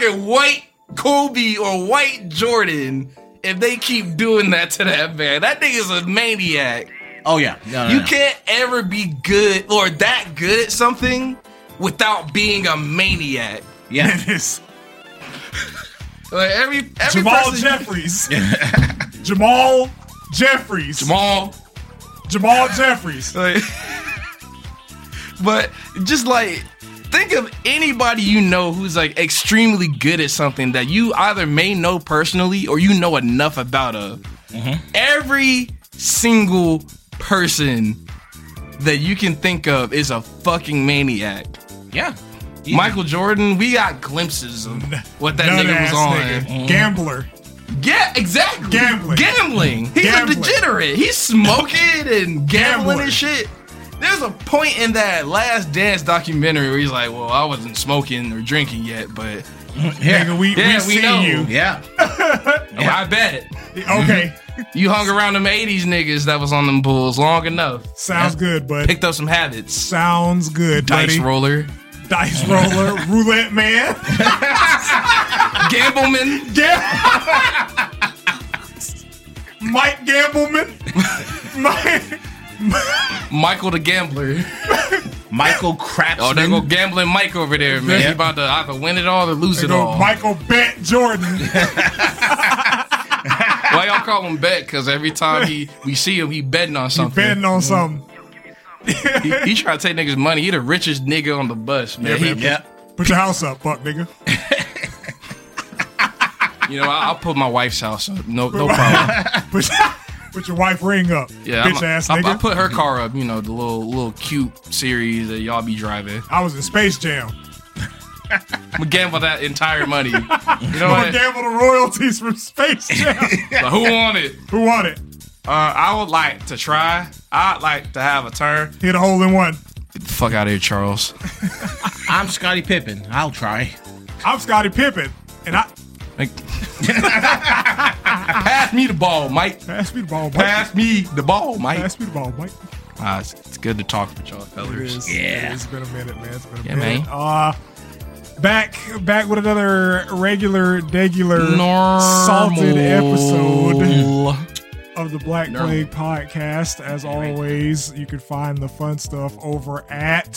wear white Kobe or white Jordan if they keep doing that to that man. That nigga's a maniac. Oh, yeah. You can't ever be good or that good at something without being a maniac. Yeah. It is. Like every Jamal person, Jeffries. Jamal Jeffries. Jamal Jeffries. Like, but just like think of anybody you know who's like extremely good at something that you either may know personally or you know enough about of. Every single person that you can think of is a fucking maniac. Yeah. Michael Jordan, we got glimpses of what that nigga was on. Nigga. Gambler. Yeah, exactly. Gambling. He's Gambling. a degenerate. He's smoking and gambling and shit. There's a point in that Last Dance documentary where he's like, well, I wasn't smoking or drinking yet, but Nigga, we see know. you. Yeah. I bet. Okay. You hung around them 80s niggas that was on them bulls long enough. Sounds good, bud. Picked up some habits. Sounds good, Dice buddy. roller. Dice roller. Roulette man. Gambleman. Mike Gambleman. Michael the Gambler. Michael Crapsman. Oh, there go gambling Mike over there, man. Yeah. He about to either win it all or lose it Go all. Michael Bet Jordan. Why y'all call him Bet? Because every time we see him, he betting on something. Betting on something. He try to take niggas' money. He the richest nigga on the bus, man. Yeah, man. Yeah. Put your house up, fuck nigga. You know, I'll put my wife's house up. No problem. Put your wife ring up. Yeah, bitch ass nigga. I put her car up. You know, the little cute series that y'all be driving. I was in Space Jam. I'm gonna gamble that entire money. You know I'm what? gonna gamble the royalties from Space Jam. So who won it? Who won it? I would like to try. I'd like to have a turn. Hit a hole in one. Get the fuck out of here, Charles. I'm Scottie Pippen. I'll try. I'm Scottie Pippen, and I Like, pass me the ball, Mike. pass me the ball, Mike. Pass me the ball, Mike. Pass me the ball, Mike. It's good to talk with y'all fellas. Yeah. It's been a minute, man. It's been a Yeah, minute. man. Back with another regular, Normal. salted episode of the Black Plague Podcast. As always, you can find the fun stuff over at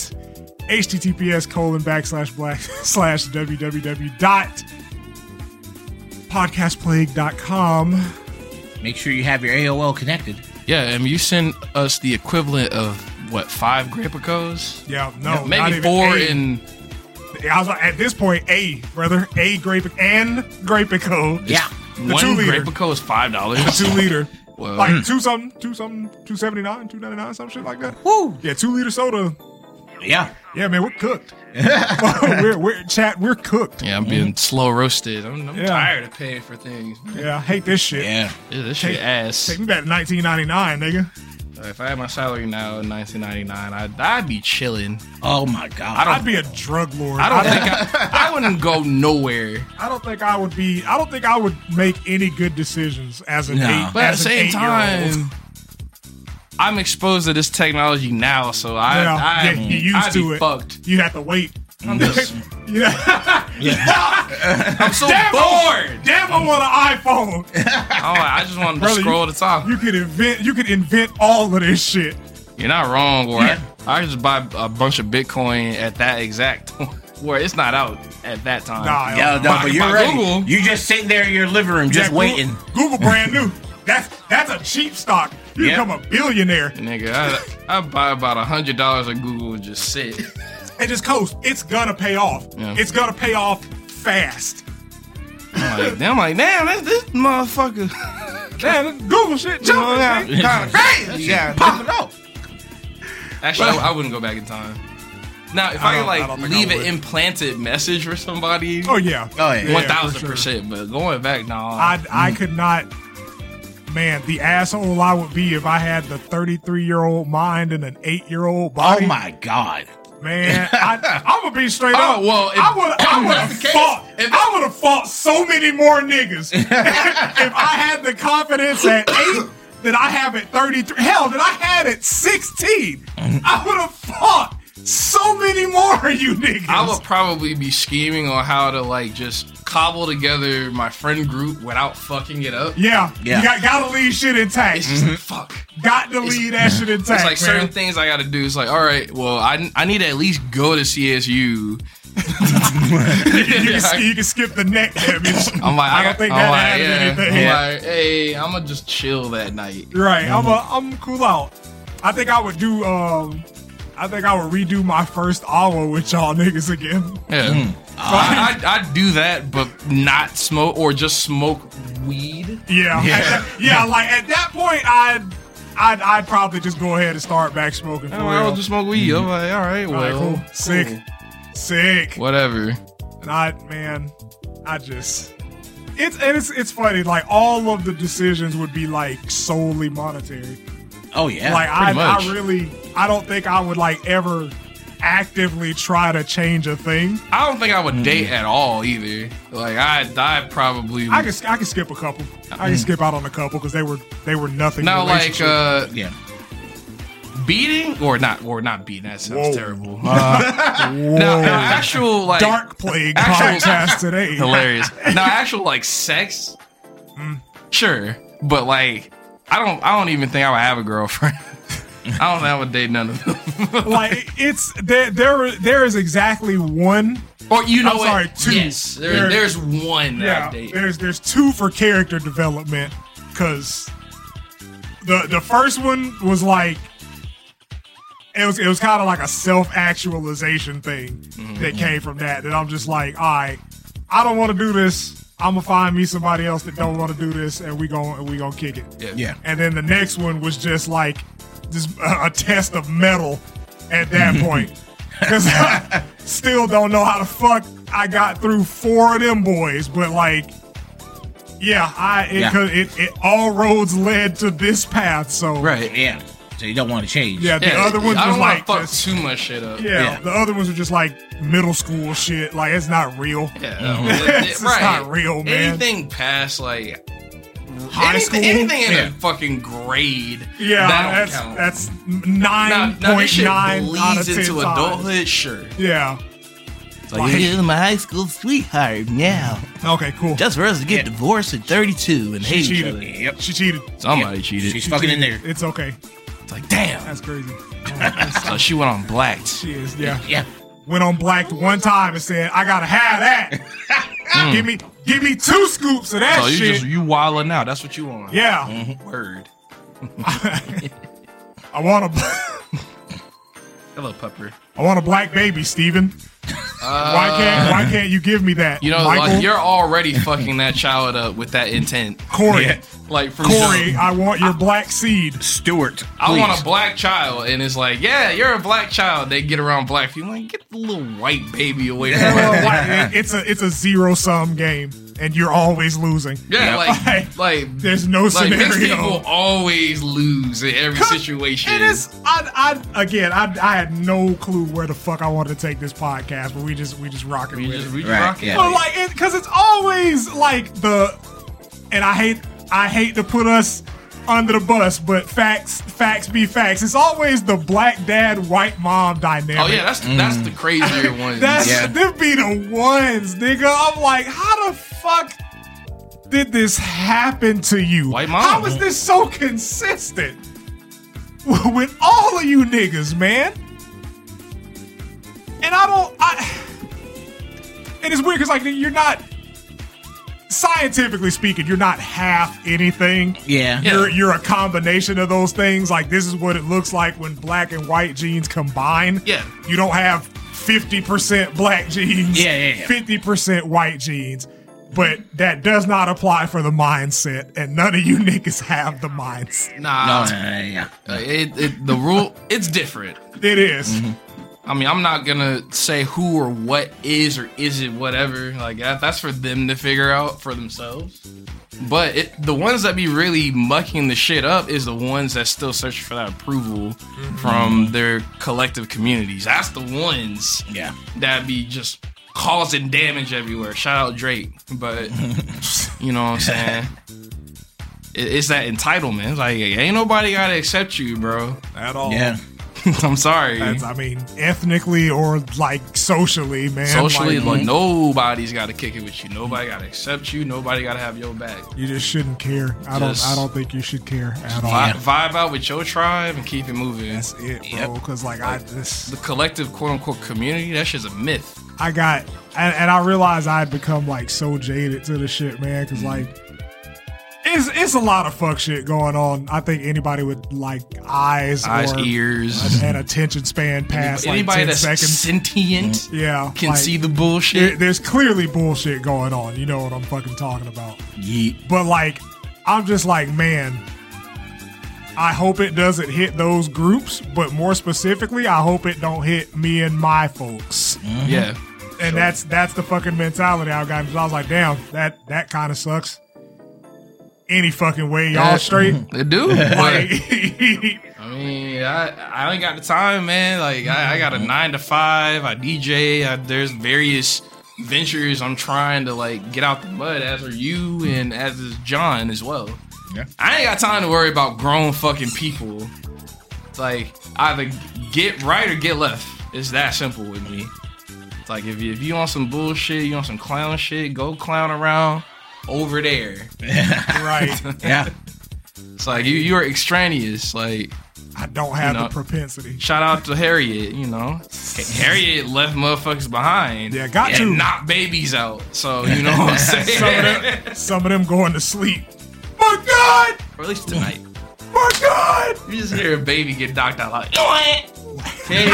https://www.podcastplague.com. Make sure you have your AOL connected. Yeah, and you send us the equivalent of what, 5 Grapicos? Yeah, no, not maybe even 4 A. and I was at this point, brother, Grape and Grapico. Yeah. The 1 2 liter. Grapico is $5. The 2 liter. Well, Like two something, 279, 299, some shit like that. Woo. Yeah, 2 liter soda. Yeah. Yeah, man, we're cooked. we're cooked. yeah, I'm being slow roasted. I'm Yeah. tired of paying for things. Yeah, I hate this shit. Yeah. Yeah, this shit ass. Take me back to 1999, nigga. If I had my salary now in 1999, I'd be chilling. Oh my God. I'd be a drug lord. I don't think I wouldn't go nowhere. I don't think I would make any good decisions as an No. eight. But at the as an same 8-year-old. time, I'm exposed to this technology now, so Yeah, you used I'd to be it. fucked. You have to wait. I'm Yeah. I'm so Damn, bored. Damn, I want an iPhone. I just wanted to Brother, scroll the top. You could invent all of this shit. You're not wrong, or Yeah. I just buy a bunch of Bitcoin at that exact where it's not out at that time. Nah, Yeah, no, but you're by ready. Google. You just sitting there in your living room, just Yeah, waiting. Google brand new. That's a cheap stock. You Yeah. become a billionaire Nigga, I buy about $100 of Google and just sit. and just coast. It's gonna pay off. Yeah. It's gonna pay off fast. I'm like, damn, this motherfucker. Man, this Google shit jumping. man. Kind of crazy. Yeah. Pop it up. Actually, I wouldn't go back in time. Now, if I I could don't like think leave I an would. implanted message for somebody, Oh yeah. Oh, yeah. 1000%. But going back, no. I could not. Man, the asshole I would be if I had the 33-year-old mind and an 8-year-old Oh body. my God. Man, I'm gonna be straight Oh, up. well, if- I would that's have the case, fought. if- I would have fought so many more niggas if I had the confidence at 8 that I have at 33. Hell, that I had at 16. I would have fought so many more of you niggas. I would probably be scheming on how to like just cobble together my friend group without fucking it up. Yeah. You gotta leave shit intact. It's just like, fuck. Got to leave that shit intact. It's like certain things I gotta do. It's like, all right, well, I need to at least go to CSU. You can skip the neck damage. I'm like, I don't think that adds anything. I'm like, hey, I'm gonna just chill that night. Right. I'm cool out. I think I would do. I think I would redo my first hour with y'all niggas again. Yeah. I'd do that, but not smoke or just smoke weed. Yeah. Like at that point, I'd probably just go ahead and start back smoking. For I real. would just smoke weed. I'm like, all right, well, cool. Sick. Whatever. And it's funny. Like all of the decisions would be like solely monetary. Oh yeah. Like I don't think I would like ever actively try to change a thing. I don't think I would date at all either. Like I probably I can skip a couple. I can skip out on a couple because they were nothing. Now like yeah. beating or not beating. That sounds terrible. Now actual like Dark Plague podcast today. Hilarious. Now actual like sex. Sure, but like I don't even think I would have a girlfriend. I don't think I would date none of them. Like it's there is exactly one. Or you know I'm sorry, what? two. Yes, there's one that I date. There's two for character development because the first one was like it was kind of like a self-actualization thing that came from that I'm just like, all right, I don't want to do this. I'm gonna find me somebody else that don't want to do this, and we gonna kick it. Yeah. And then the next one was just like just a test of metal at that point, because I still don't know how the fuck I got through 4 of them boys. But like, it all roads led to this path. So Right. Yeah. So you don't want to change. yeah, the other ones I was don't like want to fuck too much shit up. yeah, the other ones were just like middle school shit. Like it's not real. Yeah, It's not real, man. Anything past like High school? anything in Yeah. a fucking grade. Yeah, that don't count. that's Now this shit 9.9 out of bleeds 10 into times. adulthood. Sure. Yeah. Like, you're my high school sweetheart now. Okay, cool. Just for us to get divorced at 32 and hate each cheated. other. Yep. She cheated. Somebody cheated. She's fucking in there. It's okay. It's like, damn. That's crazy. So she went on blacked. She is. Yeah. Yeah. Went on black one time and said, "I gotta have that. Give me 2 scoops of that So shit." you wilding out. That's what you want. Yeah. Word. I want a Hello, pupper. black baby, Steven. Why can't you give me that? You know, Michael? like you're already fucking that child up with that intent. Corey. Yeah. Like from Corey, jump. I want your black seed. Stuart. I want a please. black child, and it's like, yeah, you're a black child. They get around black people, like get the little white baby away from her. It's a zero-sum game, and you're always losing. Yeah, like There's no like mixed scenario. people always lose in every situation. It is. I had no clue where the fuck I wanted to take this podcast, but we just rocking We with just it. Right, rock it. yeah. But like, because it's always like and I hate to put us under the bus, but facts be facts. It's always the black dad, white mom dynamic. Oh yeah, that's the crazier one. Them be the ones, nigga. I'm like, how the fuck did this happen to you? White mom. How is this so consistent with all of you niggas, man? And and it's weird because like you're not, scientifically speaking, you're not half anything. Yeah. You're a combination of those things. Like this is what it looks like when black and white genes combine. Yeah. You don't have 50% black genes, Yeah. 50% white genes. But that does not apply for the mindset, and none of you niggas have the mindset. Nah, Yeah. the rule it's different. It is. I mean, I'm not gonna say who or what is or isn't whatever. Like that's for them to figure out for themselves. But the ones that be really mucking the shit up is the ones that still searching for that approval from their collective communities. That's the ones that be just causing damage everywhere. Shout out Drake. But you know what I'm saying? It's that entitlement. It's like, ain't nobody gotta accept you, bro. At all. Yeah. I'm sorry. I mean, ethnically or like socially, man. Socially, like nobody's got to kick it with you. Nobody got to accept you. Nobody got to have your back. you just shouldn't care. I don't think you should care at all. Vibe out with your tribe and keep it moving. That's it, bro. Because like the collective quote unquote community, that shit's a myth. and I realized I had become like so jaded to the shit, man. Because like it's a lot of fuck shit going on. I think anybody with like eyes, or ears, and attention span past anybody like 10 that's seconds. sentient, Can like, see the bullshit. There's clearly bullshit going on. You know what I'm fucking talking about. Yeah. But like, I'm just like, man, I hope it doesn't hit those groups, but more specifically, I hope it don't hit me and my folks. Yeah. And that's the fucking mentality I got. I was like, damn, that kind of sucks. Any fucking way, y'all straight? They do. Like, I mean, I ain't got the time, man. Like, I got a 9 to 5. I DJ. There's various ventures I'm trying to like get out the mud, as are you and as is John as well. Yeah. I ain't got time to worry about grown fucking people. It's like either get right or get left. It's that simple with me. It's like if you want some bullshit, you want some clown shit, go clown around over there. right. Yeah. It's like you are extraneous. Like, I don't have the propensity. Shout out to Harriet, Harriet left motherfuckers behind. Yeah, got to. And knocked babies out. So, you know what I'm saying? some of them going to sleep. My God! Or at least tonight. My God! You just hear a baby get knocked out like, KO.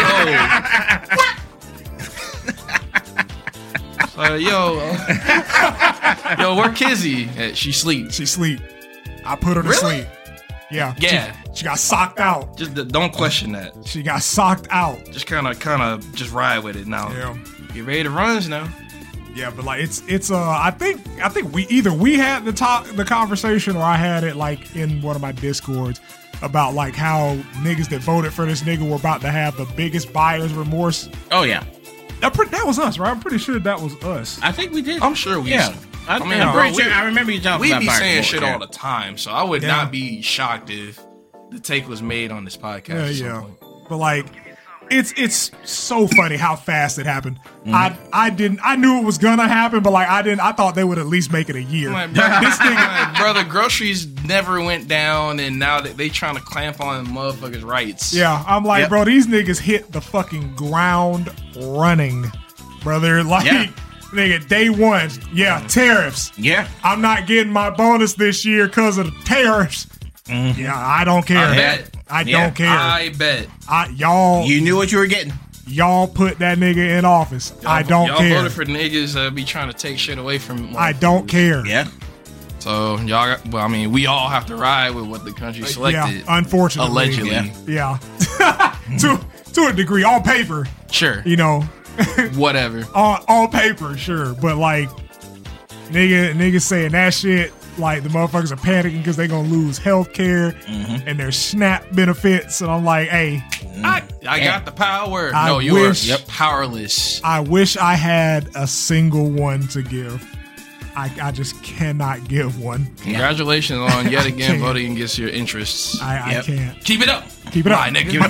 Yo, where Kizzy? She sleep. She sleep. I put her to sleep. Yeah. She got socked out. Just don't question that. She got socked out. Just kind of just ride with it now. Yeah. Get ready to run now. Yeah, but like it's I think we had the conversation or I had it like in one of my Discords about like how niggas that voted for this nigga were about to have the biggest buyer's remorse. Oh yeah. That was us, right? I'm pretty sure that was us. I think we did. I'm sure we Yeah. I'm pretty sure. I remember you talking about we be saying buyer's shit remorse, all the time, so I would not be shocked if the take was made on this podcast. Yeah. But like, it's so funny how fast it happened. I knew it was gonna happen, but like I thought they would at least make it a year. Like, brother, groceries never went down, and now that they trying to clamp on motherfuckers' rights. Yeah, I'm like, bro, these niggas hit the fucking ground running, brother. Like, nigga, day one, tariffs. Yeah, I'm not getting my bonus this year because of the tariffs. Yeah, I don't care. I don't care. I bet. Y'all, you knew what you were getting. Y'all put that nigga in office. I don't care. Y'all voted for niggas be trying to take shit away from. I don't care. Yeah. So y'all, we all have to ride with what the country selected. Yeah, unfortunately, allegedly. Yeah. to a degree, on paper. Sure. Whatever. on paper, sure, but like, niggas saying that shit. Like, the motherfuckers are panicking because they're gonna lose health care and their SNAP benefits. And I'm like, hey, I got the power. You're powerless. I wish I had a single one to give. I just cannot give one. Congratulations on yet again voting against your interests. I can't. Keep it up. Keep it up. My nigga.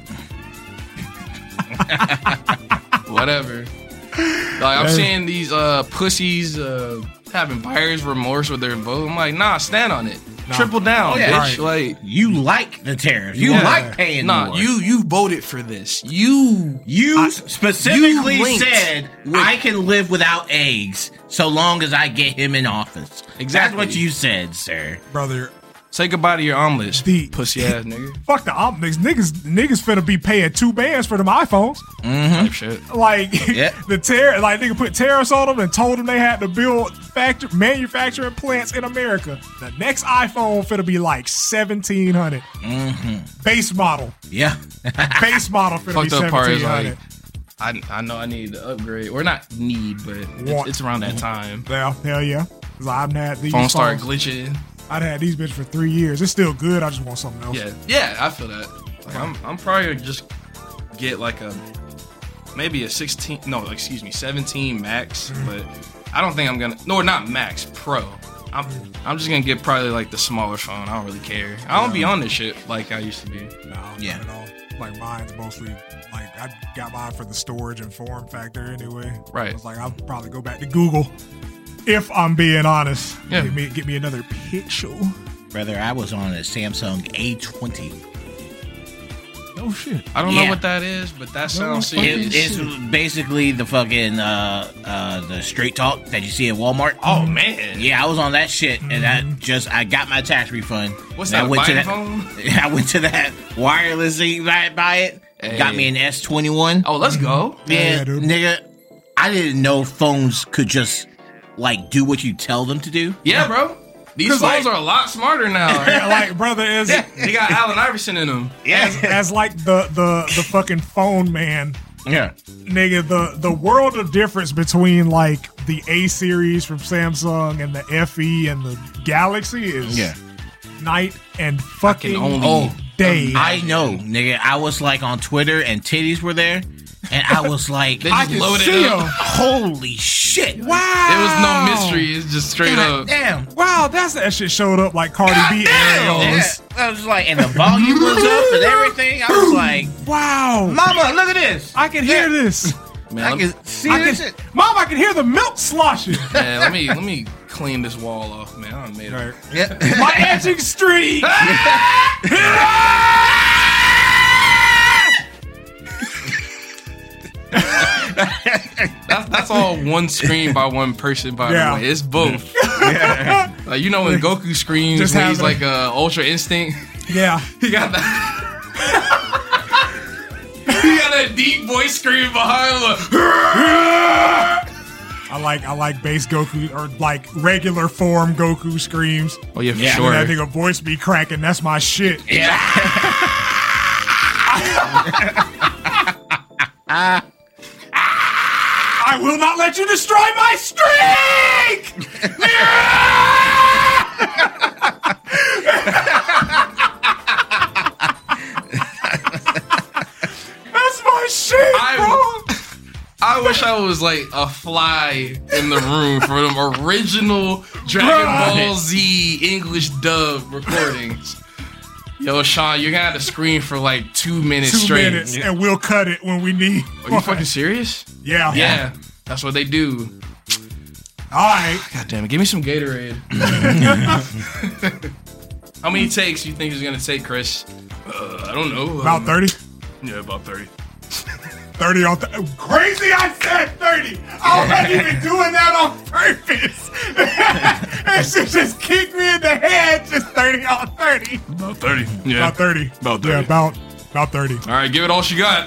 Whatever. Like, I'm seeing these pussies having buyer's remorse with their vote. I'm like, nah, stand on it. Nah. Triple down, bitch. Right. Like, you like the tariffs. You like paying more. You voted for this. You specifically said I can live without eggs so long as I get him in office. Exactly. That's what you said, sir. Brother, say goddbye to your omelets, pussy ass nigga. Fuck the omelets. Niggas finna be paying $2 for them iPhones. Type shit. Like, nigga put tariffs on them and told them they had to build manufacturing plants in America. The next iPhone finna be like $1,700. Base model. Yeah. Base model finna be $1,700. I know I need to upgrade, or not need, but it's around that time. Yeah, hell yeah. Because I've had these phones start glitching. I'd had these bitches for 3 years. It's still good. I just want something else. Yeah, I feel that. Like, I'm probably gonna just get like maybe a 17 Max, but I don't think I'm gonna. No, not Max, Pro. I'm just gonna get probably like the smaller phone. I don't really care. I don't be on this shit like I used to be. No, not at all. Like mine's mostly like I got mine for the storage and form factor anyway. Right. I was like, I'll probably go back to Google if I'm being honest. Yeah. Get me another pixel. Brother, I was on a Samsung A20. Oh shit. I don't know what that is, but that sounds serious. It's basically the fucking the Straight Talk that you see at Walmart. Oh man. Yeah, I was on that shit, and I got my tax refund. What's And that? I went to that phone? I went to that wireless thing, buy it. Hey. Got me an S21. Oh, let's go. Man, dude. nigga, I didn't know phones could just like do what you tell them to do. Yeah, bro. These phones are a lot smarter now. Like, brother, as They got Allen Iverson in them. as like the fucking phone man. Yeah. Nigga, the world of difference between like the A series from Samsung and the FE and the Galaxy is night and fucking day. I know, nigga. I was like on Twitter and titties were there, and I was like, They just loaded see up. 'em. holy shit. Wow. There was no mystery. It's just straight God up. damn. Wow, that shit showed up like Cardi B Yeah. areas. I was like, and the volume was up and everything. I was like, Wow. Mama, look at this. I can hear this. Man, I let, can see I this can, shit. Mom, I can hear the milk sloshing. man, let me clean this wall off, man. I made it. Yeah. My etching street. That's all one screen by one person, by the way. It's both. Like, you know when Goku screams Just when he's having- like Ultra Instinct? Yeah. He got that. He got that deep voice scream behind him. I like base Goku or like regular form Goku screams. Oh yeah, for Yeah. sure. That nigga voice be cracking. That's my shit. Yeah. I will not let you destroy my streak. That's my shit, bro. I wish I was like a fly in the room for them original Dragon Ball Z English dub recordings. Yo, Sean, you're gonna have to scream for like 2 minutes 2 straight. minutes, and we'll cut it when we need. Are you fucking serious? Yeah. Yeah, that's what they do. All right. God damn it, give me some Gatorade. How many takes you think it's gonna take, Chris? I don't know. About 30. Yeah, about 30. 30 on crazy. I said 30. I wasn't even doing that on purpose. That shit just kicked me in the head. Just 30 on 30. About 30. Yeah. About 30. About 30. Yeah, about 30. All right, give it all she got.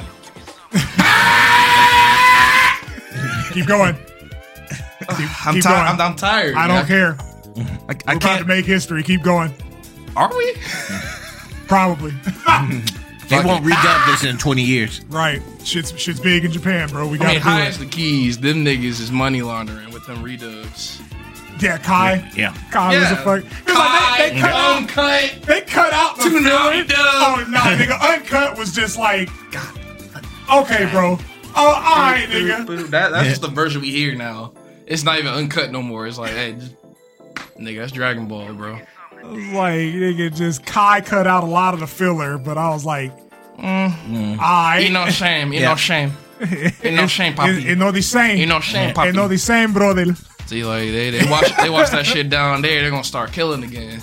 Keep going. I'm keep tired. going. I'm tired. I don't care. I We're about to can't. make history. Keep going. Are we? Probably. They won't redub this in 20 years. Right. Shit's big in Japan, bro. We I got mean, to do high it. as the keys, them niggas is money laundering with them redubs. Yeah, Kai. Yeah. Kai was a fuck. Kai, They cut out. uncut. They cut out the Tsunami filler. dub. Oh no, nigga, uncut was just like, okay, bro. Oh, all right, nigga. That's just the version we hear now. It's not even uncut no more. It's like, hey, just, nigga, that's Dragon Ball, bro. I was like, nigga, just Kai cut out a lot of the filler, but I was like, alright. Ain't no shame. Ain't no shame. Ain't no shame, papi. Ain't no the same. Ain't no shame, papi. Ain't no the same, brother. See, like they watch that shit down there. They're gonna start killing again.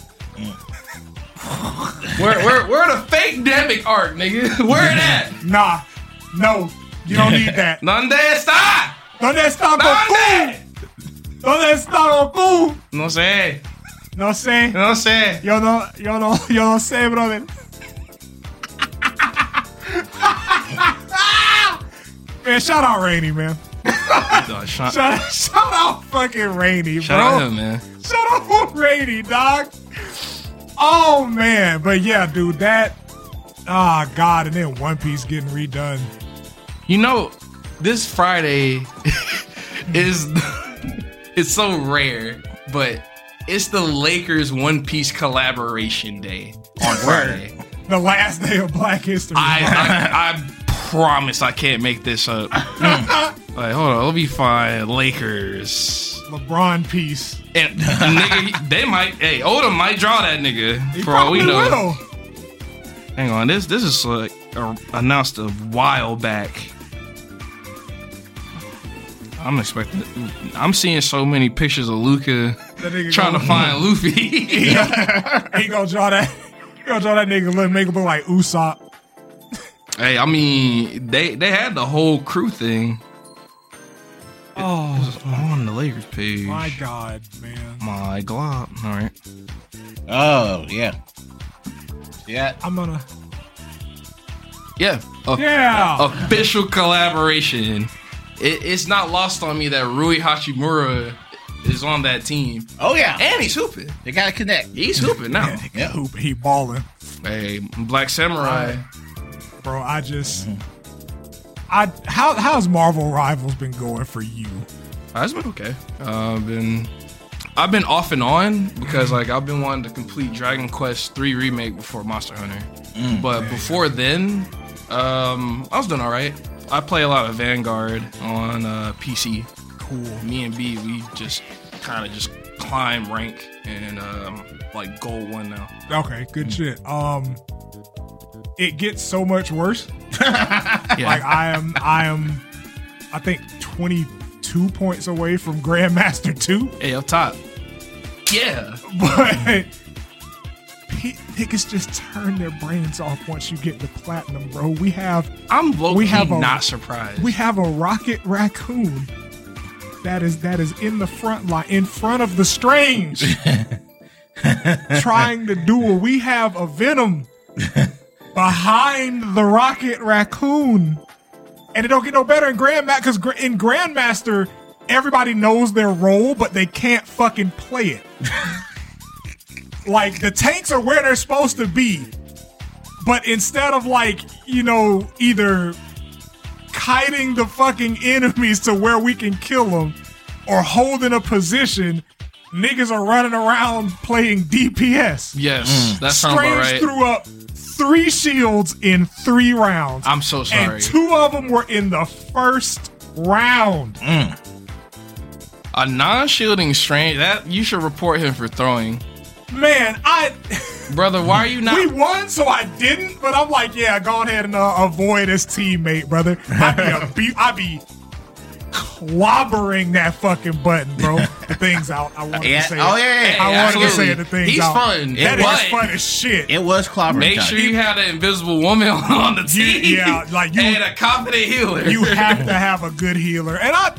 Where the fake demic art, nigga? Where it at? Nah, no, you don't need that. ¿Dónde está? ¿Dónde está Goku? ¿Dónde? ¿Dónde está Goku? No sé. No sé. No sé. Yo no sé, brother. Man, shout out Rainy, man. Shout Shout out fucking Rainy, bro. out him, man. Shout out Rainy, dog. Oh man, but yeah, dude, that. Ah, God, and then One Piece getting redone. You know, this Friday is it's so rare, but it's the Lakers One Piece collaboration day on Friday. The last day of Black History. I promise I can't make this up. Like, hold on, let me find Lakers LeBron piece. And nigga, they might. Hey, Odom might draw that nigga He for all we probably know. will. Hang on, this is like announced a while back. I'm seeing so many pictures of Luka trying to find Luffy. He gonna draw that. He gonna draw that nigga, make him look like Usopp. Hey, I mean, they had the whole crew thing. Oh, On the Lakers page. my God, man. My God. All right. Oh, yeah. Yeah. I'm gonna. Yeah. Yeah. Official collaboration. It's not lost on me that Rui Hachimura is on that team. Oh, yeah. And he's hooping. They got to connect. He's hooping now. Yeah. He balling. Hey, Black Samurai. Bro, how's Marvel Rivals been going for you? That's been okay. I've been off and on because like I've been wanting to complete Dragon Quest 3 remake before Monster Hunter. But before then, I was doing all right. I play a lot of Vanguard on PC. Cool. Me and B, we just kind of just climb rank and like gold 1 now. Okay, good shit. It gets so much worse. Yeah. Like I am I think 22 points away from Grandmaster 2. Hey, up top. Yeah. But niggas just turn their brains off once you get to platinum, bro. I'm low-key have a- not surprised. We have a Rocket Raccoon that is in the front line, in front of the Strange, trying to duel. We have a Venom behind the Rocket Raccoon, and it don't get no better in Grandmaster because in Grandmaster everybody knows their role, but they can't fucking play it. Like the tanks are where they're supposed to be, but instead of like, you know, either kiting the fucking enemies to where we can kill them or holding a position, niggas are running around playing DPS. Yes, that sounds about right. Strange threw up 3 shields in 3 rounds. I'm so sorry. And 2 of them were in the first round. A non-shielding Strange, that you should report him for throwing. Man, Brother, why are you not? we won, so I didn't. But I'm like, yeah, go ahead and avoid his teammate, brother. I be clobbering that fucking button, bro. The thing's out. I wanted to say it. Oh, yeah. I wanted to say it. The thing's He's out. fun. That But is fun as shit. It was clobbering. Make time. sure you had an invisible woman on the team. Yeah, like you. And a confident healer. You have to have a good healer. And I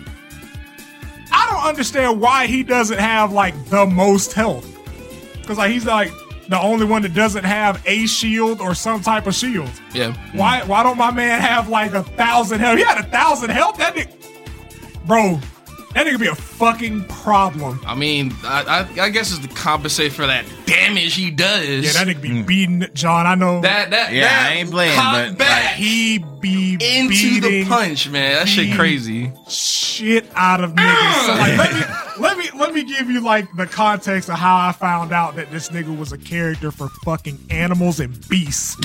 don't understand why he doesn't have like the most health. Because like he's like the only one that doesn't have a shield or some type of shield. Yeah. Why don't my man have like 1,000 health? He had 1,000 health. That nigga, bro, that nigga be a fucking problem. I mean, I guess it's to compensate for that damage he does. Yeah, that nigga be beating John. I know that I ain't playing, but back he be into beating the punch, man. That shit crazy. shit out of niggas. So like, let me give you like the context of how I found out that this nigga was a character for fucking Animals and Beasts.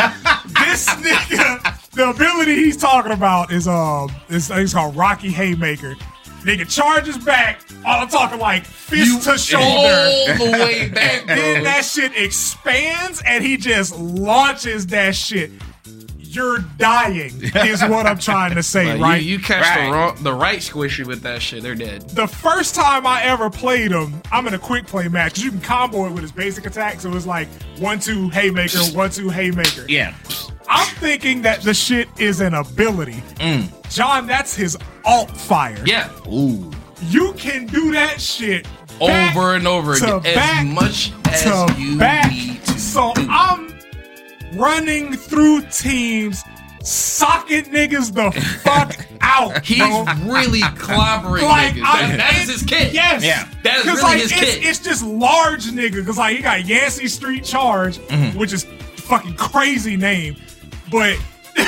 This nigga, the ability he's talking about is it's called Rocky Haymaker. Nigga charges back. I'm talking like fist to shoulder. All the way back, And then bro. that shit expands and he just launches that shit. You're dying, is what I'm trying to say, Like, right? You catch the right squishy with that shit, they're dead. The first time I ever played him, I'm in a quick play match because you can combo it with his basic attack. So it's like 1-2 haymaker, 1-2 haymaker. yeah. I'm thinking that the shit is an ability. John, that's his alt fire. Yeah. Ooh. You can do that shit Over and over to again. back As much as to you back. need to. So I'm running through teams, socking niggas the fuck out. He's bro. really clobbering Like, niggas. That is his kit. Yes. Yeah. That is 'Cause, really like, his kit. It's just large nigga. Because like he got Yancey Street Charge, which is fucking crazy name. But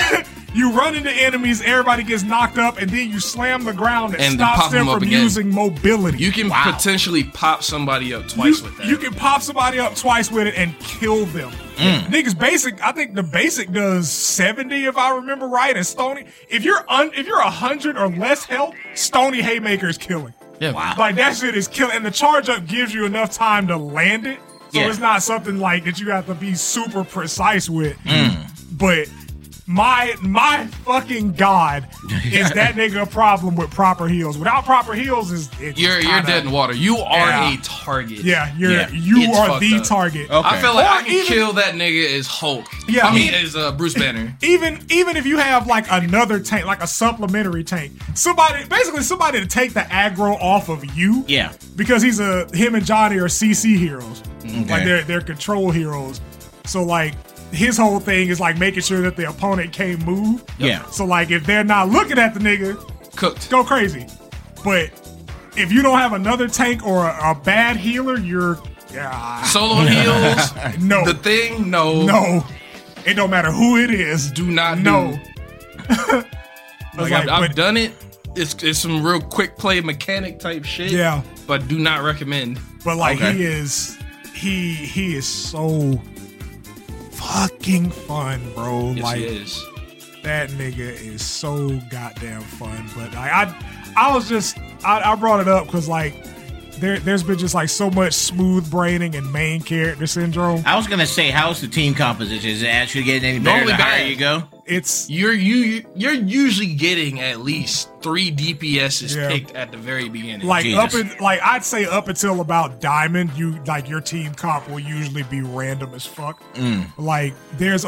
you run into enemies, everybody gets knocked up, and then you slam the ground and And stops pop them them up from again. using mobility. You can potentially pop somebody up twice with that. You can pop somebody up twice with it and kill them. Niggas basic, I think the basic does 70 if I remember right. And Stony, if you're 100 or less health, Stony Haymaker is killing. Yeah. Wow. Like that shit is killing, and the charge up gives you enough time to land it, so Yeah. it's not something like that you have to be super precise with. But my fucking god, is that nigga a problem with proper heals? Without proper heals, You're dead in water. You are Yeah. a target. Yeah, you It's are fucked the up. target. Okay. I feel like Or I can even- kill that nigga as Hulk. Yeah. I mean as Bruce Banner. Even if you have like another tank, like a supplementary tank, somebody to take the aggro off of you. Yeah. Because him and Johnny are CC heroes. Okay. Like they're control heroes. So like his whole thing is like making sure that the opponent can't move. Yeah. So like if they're not looking at the nigga, Cooked. go crazy. But if you don't have another tank or a bad healer, you're Solo heals. no. The thing, no. No. It don't matter who it is. Do not No. Like, I've done it. It's some real quick play mechanic type shit. Yeah. But do not recommend. But like Okay. he is so fucking fun, bro. Yes, like it is. that nigga is so goddamn fun. But I brought it up because like there's been just like so much smooth braining and main character syndrome. I was gonna say, how's the team composition? Is it actually getting any better Normally the higher bad. you go? It's You're usually getting at least 3 DPSs Yeah. picked at the very beginning. like Jesus. I'd say up until about Diamond, your team comp will usually be random as fuck. Like there's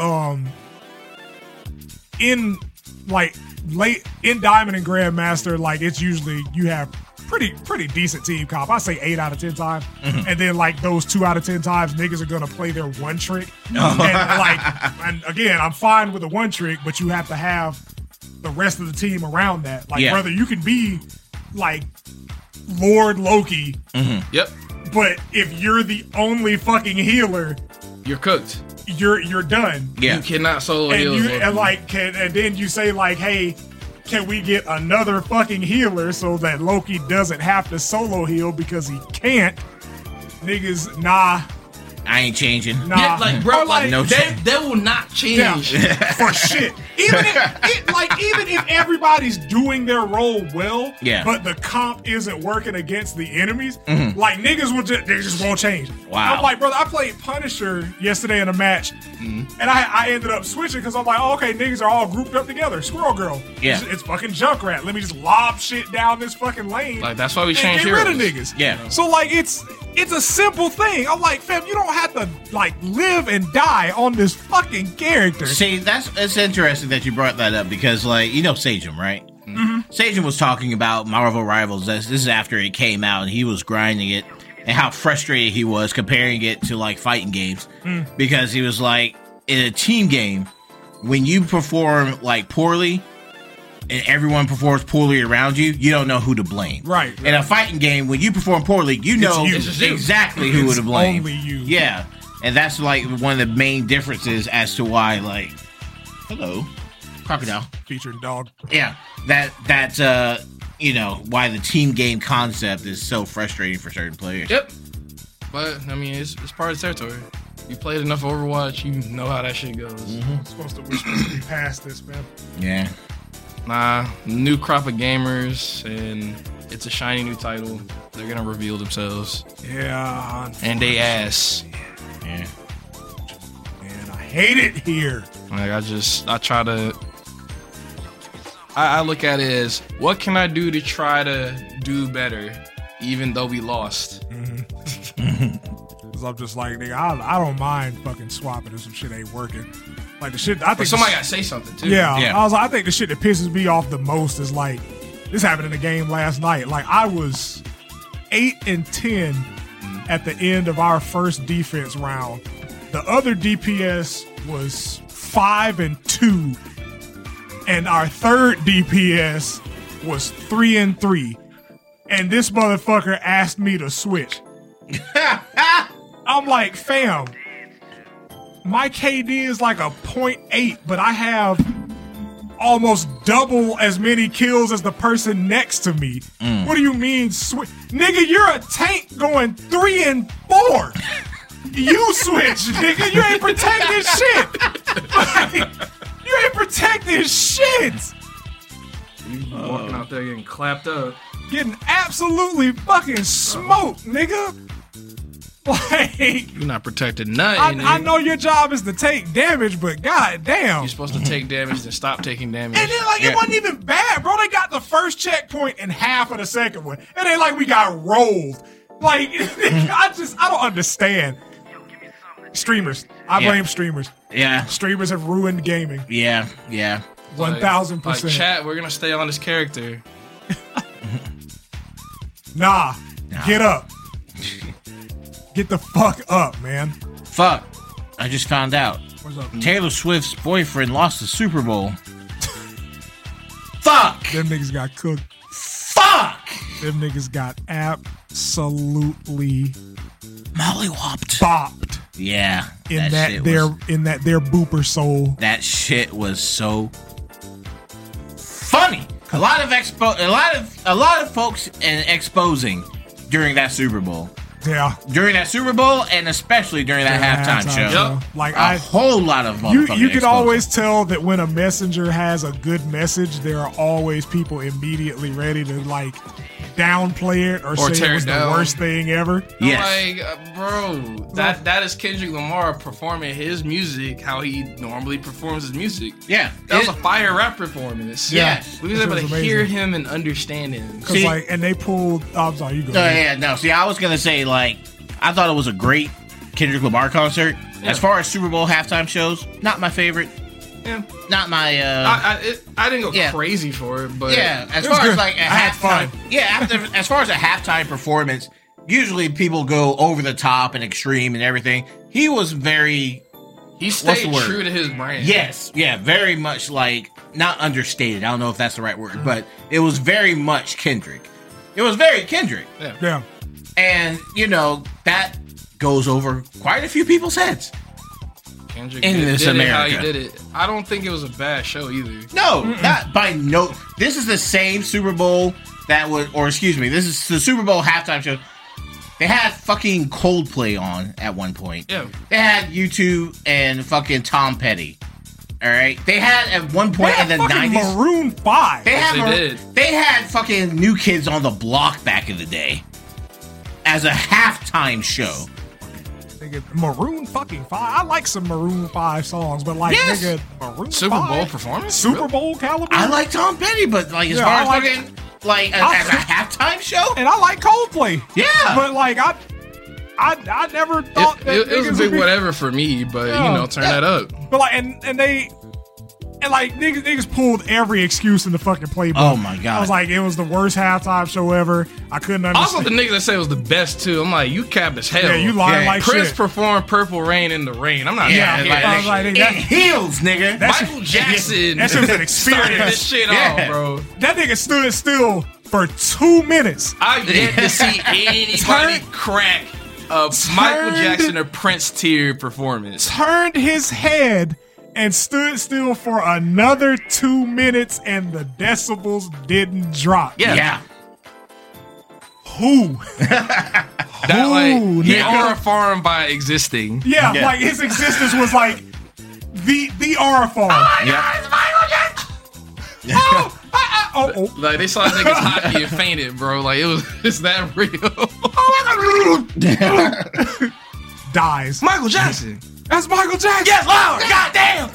in like late in Diamond and Grandmaster, like it's usually you have pretty decent team comp. I say 8 out of 10 times, and then like those 2 out of 10 times, niggas are gonna play their one trick. And again, I'm fine with the one trick, but you have to have the rest of the team around that. Like, Yeah. brother, you can be like Lord Loki, Yep. but if you're the only fucking healer, You're cooked. you're done. Yeah. You cannot solo And heal. you and then you say like, hey, can we get another fucking healer so that Loki doesn't have to solo heal because he can't? Niggas, nah. I ain't changing. Yeah, like bro, Or, like, no they will not change. Yeah, for shit. Even if everybody's doing their role well, Yeah. but the comp isn't working against the enemies, like niggas just won't change. Wow. I'm like, brother, I played Punisher yesterday in a match, and I ended up switching because I'm like, oh, okay, niggas are all grouped up together. Squirrel Girl, Yeah. it's fucking Junkrat. Let me just lob shit down this fucking lane. Like that's why we and change get heroes. rid of niggas. Yeah. So like it's a simple thing. I'm like, fam, you don't have to like live and die on this fucking character. See, it's interesting that you brought that up because, like, you know Sajum, right? Sajum was talking about Marvel Rivals. This is after it came out, and he was grinding it, and how frustrated he was comparing it to like fighting games because he was like, in a team game, when you perform like poorly and everyone performs poorly around you, you don't know who to blame. Right. In a fighting game, when you perform poorly, you know you. It's just you. exactly who to blame. only you. Yeah. And that's like one of the main differences as to why, like, hello, crocodile. Featuring dog. Yeah. That's you know, why the team game concept is so frustrating for certain players. Yep. But I mean, it's part of the territory. You played enough Overwatch, you know how that shit goes. We're supposed to be past this, man. Yeah. Nah, new crop of gamers, and it's a shiny new title. They're gonna reveal themselves, Yeah. and they ass. Yeah. Man, I hate it here. Like I look at it as what can I do to try to do better, even though we lost. Cause I'm just like, nigga, I don't mind fucking swapping if some shit ain't working. Like the shit, I But think. somebody gotta say something too. Yeah, Yeah. I think the shit that pisses me off the most is like, this happened in the game last night. Like I was 8-10 at the end of our first defense round. The other DPS was 5-2, and our third DPS was 3-3. And this motherfucker asked me to switch. I'm like, fam, my KD is like a 0.8, but I have almost double as many kills as the person next to me. What do you mean switch? Nigga, you're a tank going 3 and 4. You switch, nigga. You ain't protecting shit. Like, you ain't protecting shit. You walking out there getting clapped up. getting absolutely fucking smoked, nigga. Like, You're not protecting nothing. I know your job is to take damage, but goddamn. You're supposed to take damage and stop taking damage. And then, like, it wasn't even bad, bro. They got the first checkpoint in half of the second one. And then, like, we got rolled. Like, I don't understand. Streamers. I blame streamers. Yeah. Streamers have ruined gaming. Yeah. 1,000%. Like, chat, we're gonna stay on this character. Nah. Get up. Get the fuck up, man. Fuck. I just found out. What's up? Taylor Swift's boyfriend lost the Super Bowl. Fuck. Them niggas got cooked. Fuck. Them niggas got absolutely Mollywopped. bopped Yeah. in shit their was, booper soul. that shit was so funny. A lot of folks and exposing during that Super Bowl. Yeah. During that Super Bowl and especially during that halftime show. Yep. Like A whole lot of you motherfucking can exposing. always tell that when a messenger has a good message, there are always people immediately ready to like downplay it or say tear it was it the down. worst thing ever. Yes. Like, bro, that is Kendrick Lamar performing his music how he normally performs his music. Yeah. That was a fire rap performance. Yes. We was That able to was amazing. hear him and understand him. Cause like, and they pulled. Oh, I'm sorry, you go. No. See, I was gonna say like I thought it was a great Kendrick Lamar concert. Yeah. As far as Super Bowl halftime shows, not my favorite. Yeah. Not my. I didn't go Yeah. crazy for it, but Yeah, as It was far as good. like a I had halftime. fun. Yeah, as far as a halftime performance, usually people go over the top and extreme and everything. He was very. he What's stayed the word? true to his brand. Yes, yeah, very much like not understated. I don't know if that's the right word, but it was very much Kendrick. It was very Kendrick, Yeah. and you know that goes over quite a few people's heads. Kendrick In this did it how he America. did it. I don't think it was a bad show either. No, not by no. This is the same Super Bowl that was, or excuse me, this is the Super Bowl halftime show. They had fucking Coldplay on at one point. Yeah. They had U2 and fucking Tom Petty. All right. They had at one point in the fucking 90s. Maroon 5. They had Yes, they did. They had fucking New Kids on the Block back in the day as a halftime show. Nigga, Maroon fucking 5. I like some Maroon 5 songs, but like, Yes. nigga, Maroon Super 5? Bowl performance? Super Really? Bowl caliber? I like Tom Petty, but like as Yeah, far I as like- fucking like as a halftime show, And I like Coldplay. Yeah. But like, I never thought that It was a niggas big would be- whatever for me, but Yeah. turn that up. But like, and they, and like niggas pulled every excuse in the fucking playbook. Oh my God. I was like, it was the worst halftime show ever. I couldn't understand. Also, the niggas that say it was the best too. I'm like, you cap as hell. Yeah, you lying Yeah. like Prince shit. performed "Purple Rain" in the rain. I'm not. yeah, mad like, at I was like, in that- heels, nigga. That's- Michael Jackson. that shit was an started experience. this shit Yeah. off, bro. That nigga stood still for 2 minutes. I've yet to see anybody Turn- crack a Michael Turned- Jackson or Prince tier performance. Turned his head and stood still for another 2 minutes, and the decibels didn't drop. Yeah. Who? That Ooh, like he nigga. on a farm by existing. Yeah, Yeah. like his existence was like the R farm. Oh, Like they saw niggas hockey and fainted, bro. Like it's that real. dies. Michael Jackson. That's Michael Jackson. Yes, louder. Goddamn.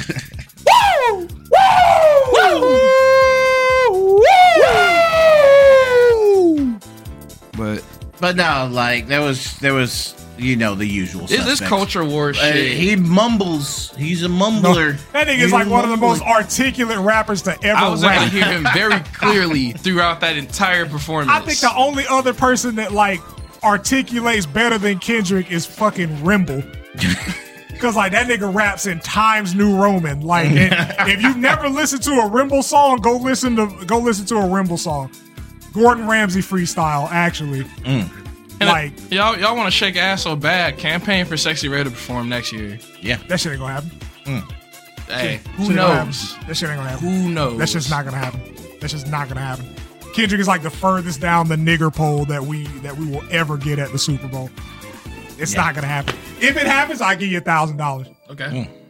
But But no, like there was you know the usual. is this suspects. culture war shit? He mumbles. He's a mumbler. That nigga's like one of the most articulate rappers to ever I was able to rap. hear him very clearly throughout that entire performance. I think the only other person that like articulates better than Kendrick is fucking Rimble. Cause like that nigga raps in Times New Roman. Like if you've never listened to a Rimble song, go listen to a Rimble song. Gordon Ramsay freestyle, actually. And Like y'all want to shake ass so bad. Campaign for Sexy Red to perform next year. Yeah. that shit ain't gonna happen. Hey, Shit who ain't gonna knows? happen. That shit ain't gonna happen. Who knows? That's just not gonna happen. That's just not gonna happen. Kendrick is like the furthest down the nigger pole that we will ever get at the Super Bowl. It's not gonna happen. If it happens, I give you $1,000. Okay.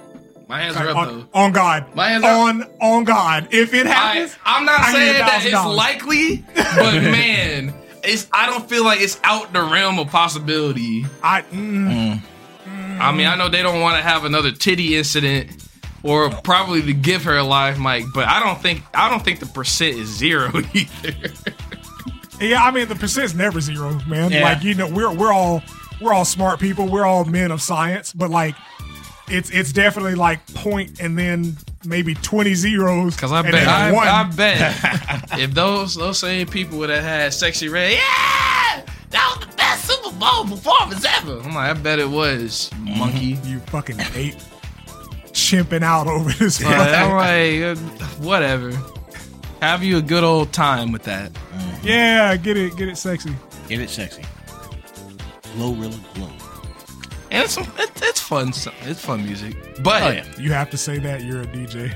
My hands are up though. On God. My hands are on God. If it happens, I'm not I need saying that it's $1,000. likely, but man, I don't feel like it's out the realm of possibility. I mean, I know they don't want to have another titty incident or probably to give her a live mic, but I don't think the percent is 0 either. Yeah, I mean the percent's never 0, man. Yeah. Like, you know, we're all smart people. We're all men of science, but like it's definitely like point and then maybe 20 zeros. Because I and bet, then one. I bet if those same people would have had Sexy Red, yeah, that was the best Super Bowl performance ever. I'm like, I bet it was, monkey. You fucking ape chimping out over this. I'm like, whatever. Have you a good old time with that. Yeah, get it sexy. Get it sexy. Glorilla Glow. And it's fun. It's fun music. But You have to say that you're a DJ.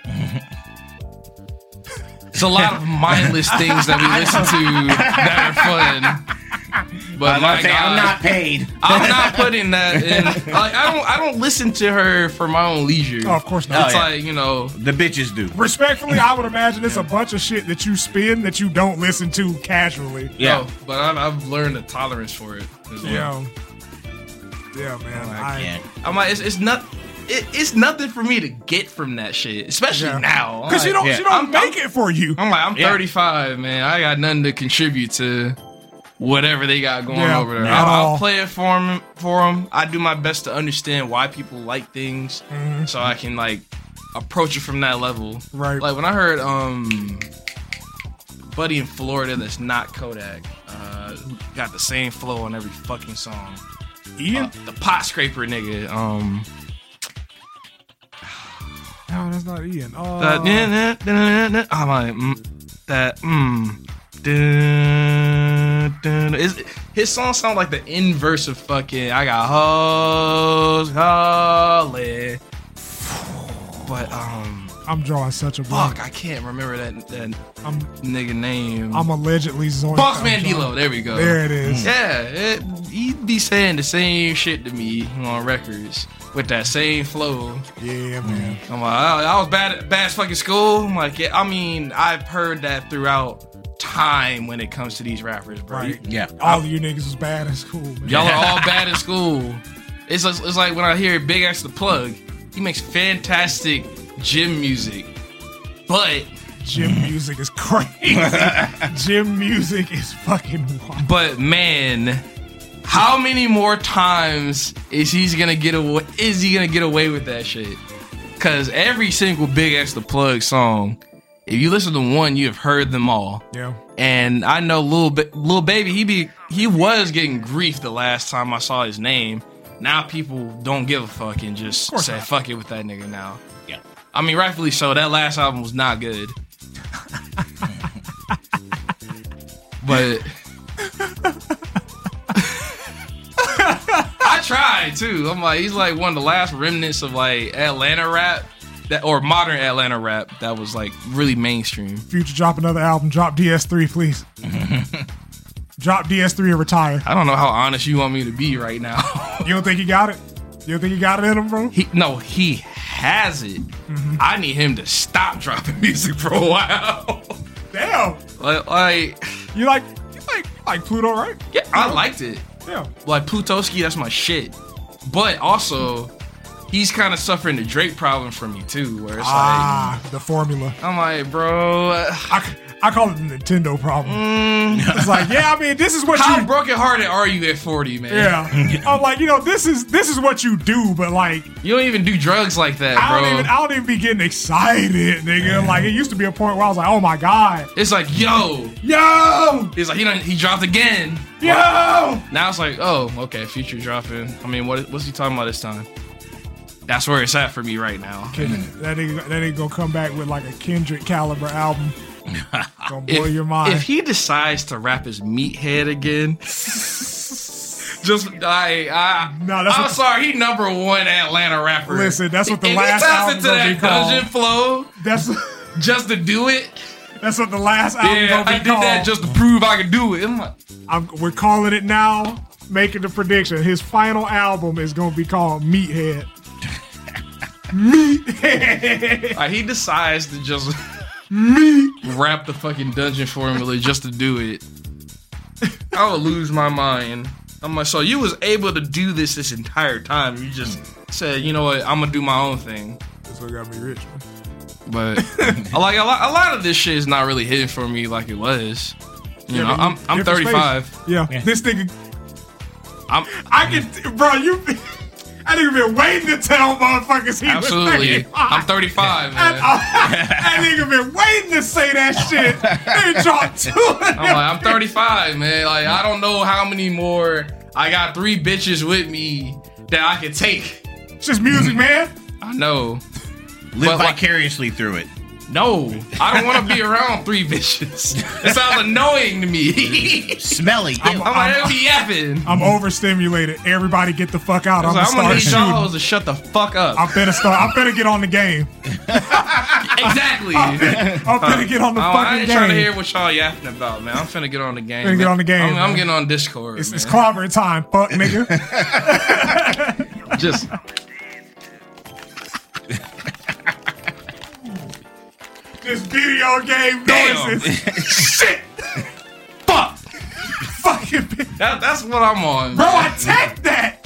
it's a lot of mindless things that we listen to that are fun. But my God, I'm not paid. I'm not putting that in. Like, I don't listen to her for my own leisure. Oh, of course not. It's like, you know, The bitches do. Respectfully, I would imagine it's a bunch of shit that you spin that you don't listen to casually. Yeah. no, but I've learned a tolerance for it as well. Yeah, man. I can't. I'm like, it's nothing for me to get from that shit, especially now. I'm Because like, she don't I'm- make it for you. I'm like, I'm Yeah. 35, man. I got nothing to contribute to whatever they got going Yeah, over there. at all. I'll play it for them. I do my best to understand why people like things, so I can like approach it from that level. Right. Like when I heard Buddy in Florida that's not Kodak, who got the same flow on every fucking song. Ian? The pot scraper nigga. No, that's not Ian. I'm like, his song sound like the inverse of fucking I got hoes, holly. But I'm drawing such a blank. fuck, I can't remember that I'm nigga name. I'm allegedly zoinked. Boss Man D-Lo, there we go. There it is. Yeah, he'd be saying the same shit to me on records with that same flow. Yeah, man. I'm like, I was bad as fucking school. I'm like, yeah, I mean, I've heard that throughout time when it comes to these rappers, bro. Right. Yeah. All of you niggas was bad in school, man. Y'all are all bad in school. It's like when I hear Big X the Plug, he makes fantastic gym music, but Gym music is crazy. Gym music is fucking wild. But man, how many more times is he gonna get away with that shit? Cause every single Big X the Plug song, if you listen to one, you have heard them all. Yeah. And I know Lil Baby, he was getting grief the last time I saw his name. Now people don't give a fuck and just say fuck it with that nigga now. Yeah. I mean, rightfully so. That last album was not good. But I tried too. I'm like, he's like one of the last remnants of like Atlanta rap or modern Atlanta rap that was like really mainstream. Future, drop another album. Drop DS3, please. Drop DS3 and retire. I don't know how honest you want me to be right now. You don't think he got it? You don't think he got it in him, bro? He has it. I need him to stop dropping music for a while. Damn. like You like Pluto, right? yeah, I liked it. Yeah. Like Plutoski, that's my shit. But also, he's kind of suffering the Drake problem from me too, where it's The formula. like, I'm like, bro, I call it the Nintendo problem. It's like, yeah, I mean, this is what how you. brokenhearted are you at 40, man? Yeah. I'm like, you know, this is what you do, but like, You don't even do drugs like that, bro. I don't even be getting excited, nigga. Like, it used to be a point where I was like, oh my god, It's like, yo. It's like, he dropped again. yo. Now it's like, oh, okay, Future dropping. I mean, what's he talking about this time? That's where it's at for me right now. That nigga gonna come back with like a Kendrick caliber album. Gonna blow your mind. If he decides to rap his meathead again, just I'm sorry, he number one Atlanta rapper. Listen, that's what the if last he taps album into gonna that be called. dungeon flow That's just to do it. that's what the last album Yeah, gonna be I did called. that just to prove I could do it. I'm like, We're calling it now. Making the prediction. His final album is gonna be called Meathead. He decides to just rap the fucking dungeon formula just to do it. I would lose my mind. I'm like, so you was able to do this entire time. You just said, you know what, I'm gonna do my own thing. That's what got me rich, man. But like a lot of this shit is not really hitting for me like it was. You know, I'm 35. Yeah, this nigga. I nigga been waiting to tell motherfuckers he absolutely. was 35. I'm 35, man. That nigga been waiting to say that shit. They dropped 2 of them. I'm 35, man. Like, I don't know how many more. I got 3 bitches with me that I can take. It's just music, man. I know. Live vicariously through it. No, I don't want to be around 3 bitches. It sounds annoying to me. Smelly. I'm gonna be yapping. I'm overstimulated. Everybody get the fuck out. I'm gonna gonna need start y'all shooting. to shut the fuck up. I better get on the game. Exactly. I'm finna get on the I fucking ain't game. trying to hear what y'all yapping about, man. I'm finna get on the game. Finna get on the game, I'm man. getting on Discord. It's man. clobbering time, fuck nigga. Just. This video game Damn. noises. Shit. Fuck. Fucking bitch. That's what I'm on. Bro, man. I take that.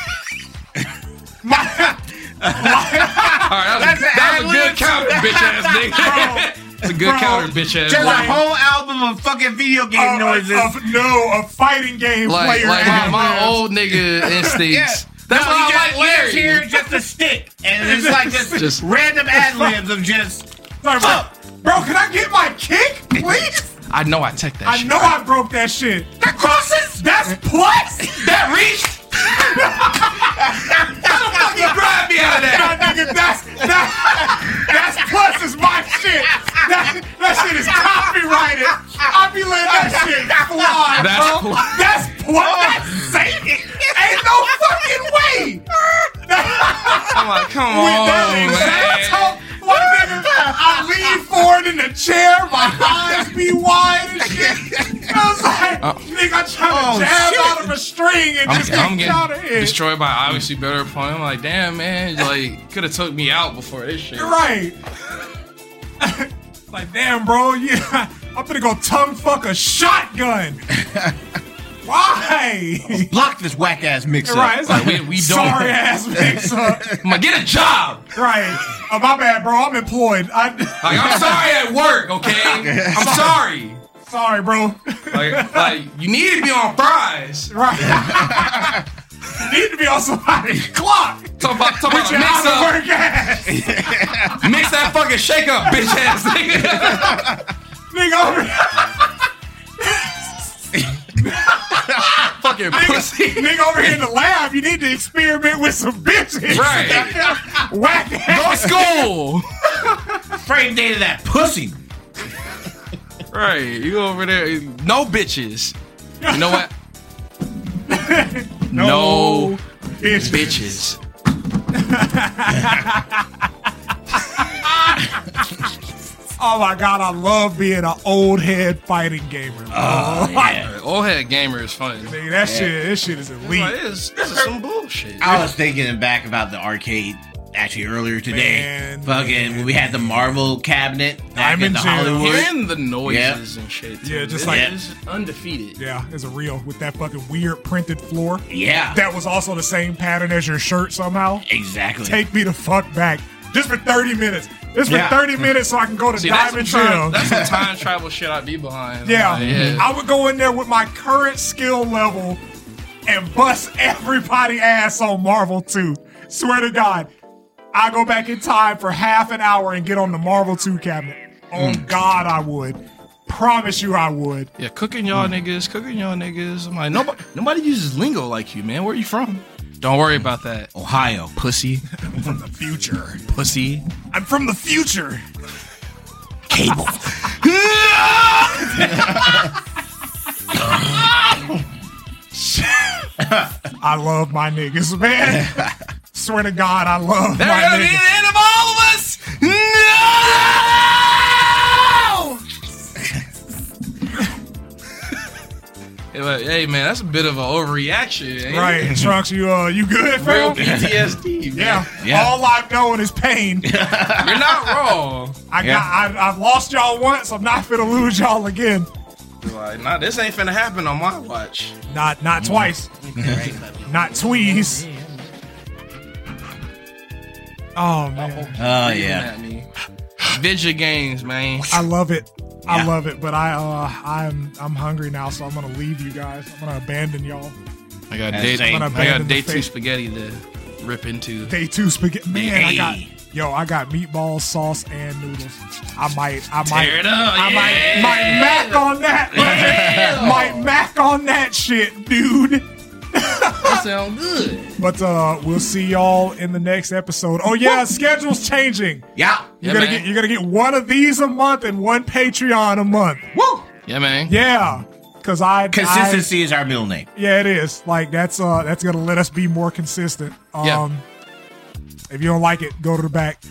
Alright, that was a good counter, bitch ass nigga. It's a good counter, bitch ass Just a nigga. whole album of fucking video game noises. A fighting game Like player. my old nigga instincts. That's why I like You just hear Larry. just a stick, and it's like just random ad-libs of just... Like, bro, can I get my kick, please? I know I take that I shit. know I broke that shit. That crosses! That's plus. That reached? How the fuck you grab me out of that? Nah, nigga, that's plus is my shit. That shit is copyrighted. I be letting that shit fly, That's bro. plus. That's plus. That's Satan. Ain't no fucking way. I'm like, come on, man. I lean forward in the chair, my eyes be wide and shit. I was like, nigga, I'm trying to jab out of a string and just I'm get counter getting hit. destroyed by obviously better opponent. I'm like, damn, man, like could have took me out before this shit. You're right. Like, damn, bro, yeah, I'm gonna go tongue fuck a shotgun. Why? Block this whack-ass mix-up. Right, it's like, we don't. sorry ass mix up. I'm like, get a job. Right. Oh, my bad, bro. I'm employed. Like, I'm sorry at work, okay? I'm sorry. Sorry, bro. Like you need to be on fries. Right. You need to be on somebody's clock. Talk about With your mix out of up. work ass. Mix that fucking shake up, bitch ass nigga. Nigga over Fucking pussy. Nigga over here in the lab, you need to experiment with some bitches. Right. Whack Go to ass. school. Frame data that pussy. Right. You over there. No bitches. You know what? No bitches. Oh my god, I love being an old head fighting gamer. Oh, yeah. Old head gamer is fun. Nigga, this shit is elite. Like, this is some bullshit. I was thinking back about the arcade actually earlier today. Man, When we had the Marvel cabinet back in Diamond the Jam. Hollywood. Hearing the noises and shit. Too. Yeah, just It like- is undefeated. Yeah, it's a real with that fucking weird printed floor. Yeah, That was also the same pattern as your shirt somehow. exactly. Take me the fuck back. Just for 30 minutes. Just for Yeah. 30 minutes so I can go to See, that's Diamond some Jam. that's some time travel shit I'd be behind. Yeah. Like, yeah. I would go in there with my current skill level and bust everybody ass on Marvel 2. Swear to God. I go back in time for half an hour and get on the Marvel 2 cabinet. On God, I would. Promise you I would. Yeah, cooking y'all niggas. I'm like, nobody uses lingo like you, man. Where you from? Don't worry about that. Ohio. Pussy. I'm from the future. Pussy. I'm from the future. Cable. I love my niggas, man. Swear to God, I love They're my gonna be the niggas. end of all of us. No! but hey, man, that's a bit of an overreaction. Ain't Right, it? Trunks, you good, Real fam? PTSD, man. Yeah. All I've known is pain. You're not wrong. I've lost y'all once. I'm not finna lose y'all again. Like, nah, this ain't finna happen on my watch. Not twice. Not tweez. Oh man, Oh yeah. At me. Video games, man. I love it. I Yeah. love it. But I'm hungry now, so I'm gonna leave you guys. I'm gonna abandon y'all. I got That's day, same. I got Abandon day the 2 faith. spaghetti to rip into. Day 2 spaghetti. Man, Hey. I got meatballs, sauce, and noodles. I might Tear it up. might mac on that. brother. Might mac on that shit, dude. That sound good. But we'll see y'all in the next episode. Oh yeah, schedule's changing. Yeah. Yeah, You're man. gonna get one of these a month and one Patreon a month. Woo. Yeah, man. Yeah, because Consistency is our middle name. Yeah, it is. Like that's gonna let us be more consistent. Yeah. If you don't like it, go to the back.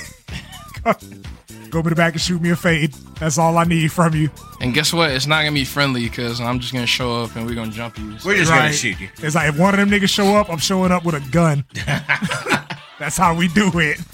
Go to the back and shoot me a fade. That's all I need from you. And guess what? It's not gonna be friendly because I'm just gonna show up and we're gonna jump you. We're just gonna shoot you. It's like if one of them niggas show up, I'm showing up with a gun. That's how we do it.